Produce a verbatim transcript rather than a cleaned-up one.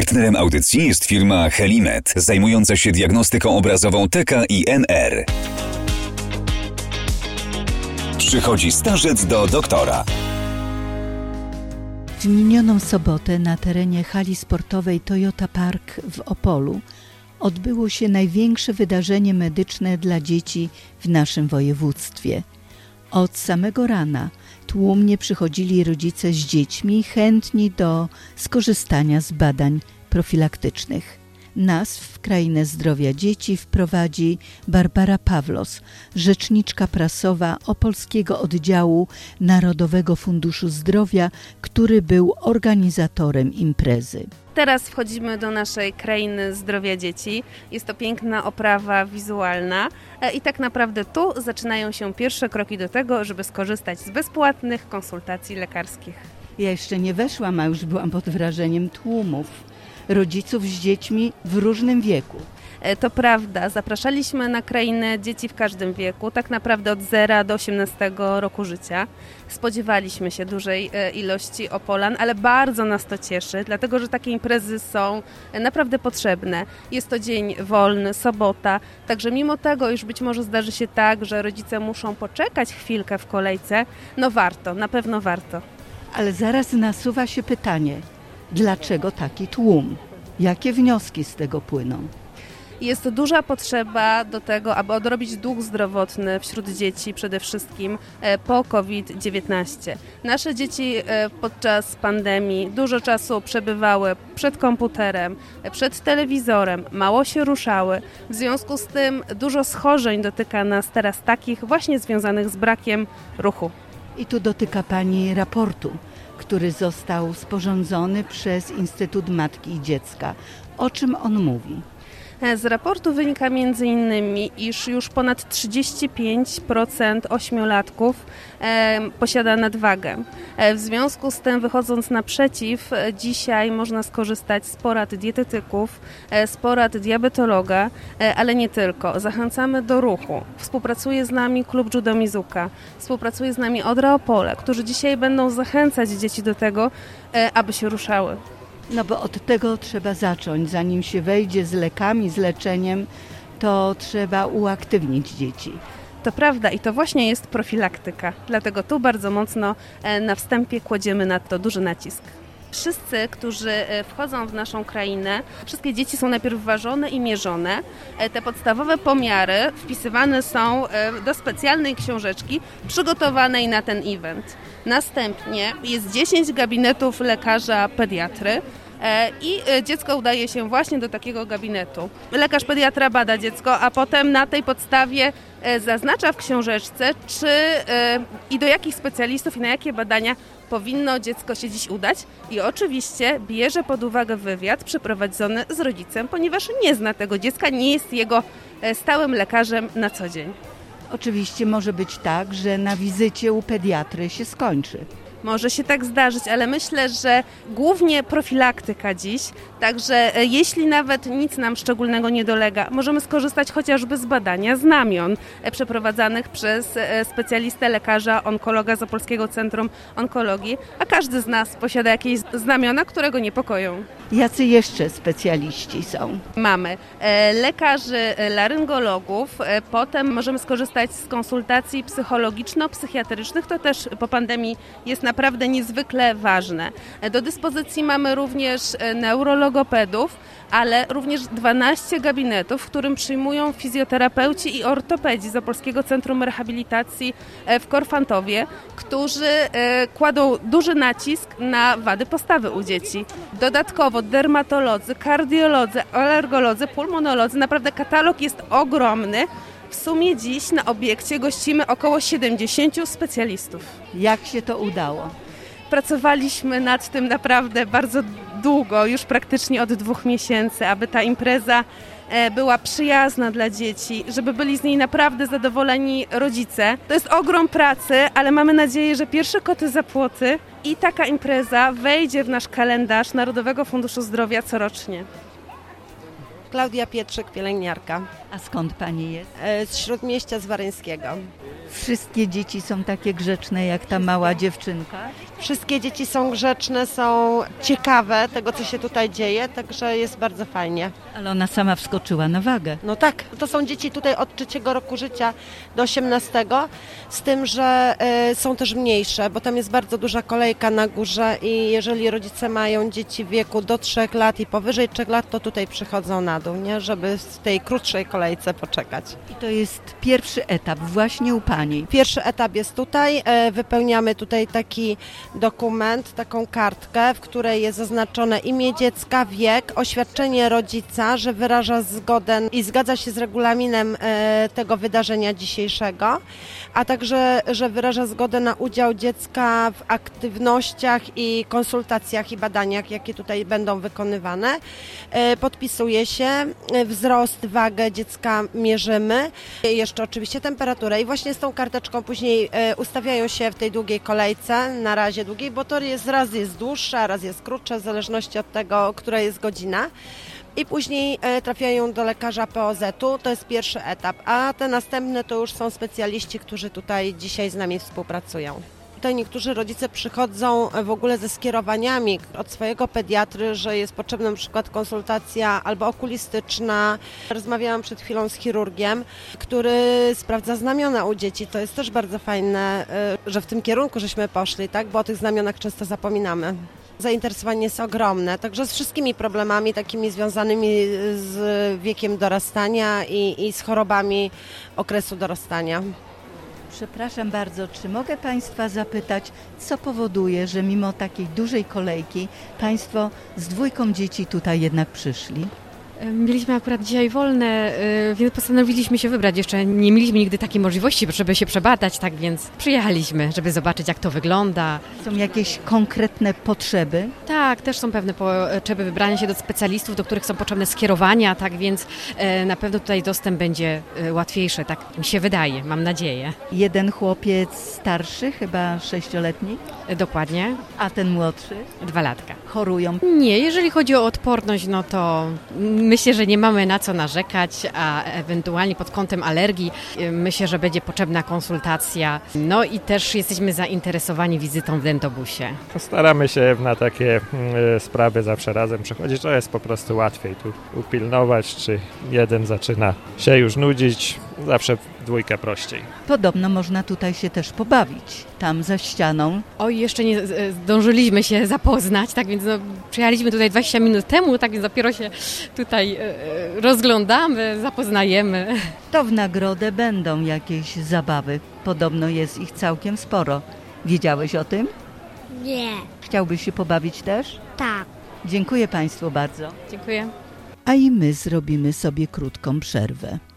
Partnerem audycji jest firma Helimed, zajmująca się diagnostyką obrazową T K i N R. Przychodzi starzec do doktora. W minioną sobotę na terenie hali sportowej Toyota Park w Opolu odbyło się największe wydarzenie medyczne dla dzieci w naszym województwie. Od samego rana tłumnie przychodzili rodzice z dziećmi chętni do skorzystania z badań profilaktycznych. Nas w Krainę Zdrowia Dzieci wprowadzi Barbara Pawlos, rzeczniczka prasowa Opolskiego Oddziału Narodowego Funduszu Zdrowia, który był organizatorem imprezy. Teraz wchodzimy do naszej Krainy Zdrowia Dzieci. Jest to piękna oprawa wizualna i tak naprawdę tu zaczynają się pierwsze kroki do tego, żeby skorzystać z bezpłatnych konsultacji lekarskich. Ja jeszcze nie weszłam, a już byłam pod wrażeniem tłumów rodziców z dziećmi w różnym wieku. To prawda, zapraszaliśmy na Krainę dzieci w każdym wieku, tak naprawdę od zera do osiemnastego roku życia. Spodziewaliśmy się dużej ilości Opolan, ale bardzo nas to cieszy, dlatego że takie imprezy są naprawdę potrzebne. Jest to dzień wolny, sobota, także mimo tego, iż być może zdarzy się tak, że rodzice muszą poczekać chwilkę w kolejce, no warto, na pewno warto. Ale zaraz nasuwa się pytanie, dlaczego taki tłum? Jakie wnioski z tego płyną? Jest duża potrzeba do tego, aby odrobić dług zdrowotny wśród dzieci przede wszystkim po kowid dziewiętnaście. Nasze dzieci podczas pandemii dużo czasu przebywały przed komputerem, przed telewizorem, mało się ruszały. W związku z tym dużo schorzeń dotyka nas teraz takich właśnie związanych z brakiem ruchu. I tu dotyka Pani raportu, który został sporządzony przez Instytut Matki i Dziecka. O czym on mówi? Z raportu wynika między innymi, iż już ponad trzydzieści pięć procent ośmiolatków e, posiada nadwagę. E, w związku z tym, wychodząc naprzeciw, e, dzisiaj można skorzystać z porad dietetyków, e, z porad diabetologa, e, ale nie tylko. Zachęcamy do ruchu. Współpracuje z nami klub Judo Mizuka, współpracuje z nami Odra Opole, którzy dzisiaj będą zachęcać dzieci do tego, e, aby się ruszały. No bo od tego trzeba zacząć, zanim się wejdzie z lekami, z leczeniem, to trzeba uaktywnić dzieci. To prawda i to właśnie jest profilaktyka, dlatego tu bardzo mocno na wstępie kładziemy na to duży nacisk. Wszyscy, którzy wchodzą w naszą krainę, wszystkie dzieci są najpierw ważone i mierzone. Te podstawowe pomiary wpisywane są do specjalnej książeczki przygotowanej na ten event. Następnie jest dziesięć gabinetów lekarza pediatry i dziecko udaje się właśnie do takiego gabinetu. Lekarz pediatra bada dziecko, a potem na tej podstawie zaznacza w książeczce, czy i do jakich specjalistów i na jakie badania powinno dziecko się dziś udać i oczywiście bierze pod uwagę wywiad przeprowadzony z rodzicem, ponieważ nie zna tego dziecka, nie jest jego stałym lekarzem na co dzień. Oczywiście może być tak, że na wizycie u pediatry się skończy. Może się tak zdarzyć, ale myślę, że głównie profilaktyka dziś, także jeśli nawet nic nam szczególnego nie dolega, możemy skorzystać chociażby z badania znamion przeprowadzanych przez specjalistę lekarza onkologa z Opolskiego Centrum Onkologii, a każdy z nas posiada jakieś znamiona, które go niepokoją. Jacy jeszcze specjaliści są? Mamy lekarzy laryngologów, potem możemy skorzystać z konsultacji psychologiczno-psychiatrycznych, to też po pandemii jest naprawdę niezwykle ważne. Do dyspozycji mamy również neurologopedów, ale również dwanaście gabinetów, w którym przyjmują fizjoterapeuci i ortopedzi z Opolskiego Centrum Rehabilitacji w Korfantowie, którzy kładą duży nacisk na wady postawy u dzieci. Dodatkowo dermatolodzy, kardiolodzy, alergolodzy, pulmonolodzy, naprawdę katalog jest ogromny. W sumie dziś na obiekcie gościmy około siedemdziesięciu specjalistów. Jak się to udało? Pracowaliśmy nad tym naprawdę bardzo długo, już praktycznie od dwóch miesięcy, aby ta impreza była przyjazna dla dzieci, żeby byli z niej naprawdę zadowoleni rodzice. To jest ogrom pracy, ale mamy nadzieję, że pierwsze koty za płoty i taka impreza wejdzie w nasz kalendarz Narodowego Funduszu Zdrowia corocznie. Klaudia Pietrzyk, pielęgniarka. A skąd Pani jest? Z Śródmieścia z Waryńskiego. Wszystkie dzieci są takie grzeczne jak ta mała dziewczynka? Wszystkie dzieci są grzeczne, są ciekawe tego, co się tutaj dzieje, także jest bardzo fajnie. Ale ona sama wskoczyła na wagę. No tak, to są dzieci tutaj od trzeciego roku życia do osiemnastego, z tym, że y, są też mniejsze, bo tam jest bardzo duża kolejka na górze i jeżeli rodzice mają dzieci w wieku do trzech lat i powyżej trzech lat, to tutaj przychodzą na dół, nie? Żeby w tej krótszej kolejce poczekać. I to jest pierwszy etap właśnie u Pani. Pierwszy etap jest tutaj, y, wypełniamy tutaj taki dokument, taką kartkę, w której jest zaznaczone imię dziecka, wiek, oświadczenie rodzica, że wyraża zgodę i zgadza się z regulaminem e, tego wydarzenia dzisiejszego, a także, że wyraża zgodę na udział dziecka w aktywnościach i konsultacjach i badaniach, jakie tutaj będą wykonywane. E, podpisuje się, e, wzrost, wagę dziecka mierzymy, e, jeszcze oczywiście temperaturę i właśnie z tą karteczką później e, ustawiają się w tej długiej kolejce, na razie długiej, bo to jest, raz jest dłuższa, raz jest krótsza, w zależności od tego, która jest godzina. I później e, trafiają do lekarza P O Z-u, to jest pierwszy etap, a te następne to już są specjaliści, którzy tutaj dzisiaj z nami współpracują. Tutaj niektórzy rodzice przychodzą w ogóle ze skierowaniami od swojego pediatry, że jest potrzebna na przykład konsultacja albo okulistyczna. Rozmawiałam przed chwilą z chirurgiem, który sprawdza znamiona u dzieci. To jest też bardzo fajne, że w tym kierunku żeśmy poszli, tak? Bo o tych znamionach często zapominamy. Zainteresowanie jest ogromne, także z wszystkimi problemami takimi związanymi z wiekiem dorastania i, i z chorobami okresu dorastania. Przepraszam bardzo, czy mogę Państwa zapytać, co powoduje, że mimo takiej dużej kolejki Państwo z dwójką dzieci tutaj jednak przyszli? Mieliśmy akurat dzisiaj wolne, więc postanowiliśmy się wybrać. Jeszcze nie mieliśmy nigdy takiej możliwości, żeby się przebadać, tak więc przyjechaliśmy, żeby zobaczyć, jak to wygląda. Są jakieś konkretne potrzeby? Tak, też są pewne potrzeby wybrania się do specjalistów, do których są potrzebne skierowania, tak więc na pewno tutaj dostęp będzie łatwiejszy, tak mi się wydaje, mam nadzieję. Jeden chłopiec starszy, chyba sześcioletni? Dokładnie. A ten młodszy? Dwa latka. Chorują? Nie, jeżeli chodzi o odporność, no to myślę, że nie mamy na co narzekać, a ewentualnie pod kątem alergii myślę, że będzie potrzebna konsultacja. No i też jesteśmy zainteresowani wizytą w dentobusie. Postaramy się na takie y, sprawy zawsze razem przychodzić, to jest po prostu łatwiej tu upilnować, czy jeden zaczyna się już nudzić, zawsze dwójkę prościej. Podobno można tutaj się też pobawić, tam za ścianą. Oj, jeszcze nie zdążyliśmy się zapoznać, tak więc no, przyjechaliśmy tutaj dwadzieścia minut temu, tak więc dopiero się tutaj e, rozglądamy, zapoznajemy. To w nagrodę będą jakieś zabawy, podobno jest ich całkiem sporo. Wiedziałeś o tym? Nie. Chciałbyś się pobawić też? Tak. Dziękuję Państwu bardzo. Dziękuję. A i my zrobimy sobie krótką przerwę.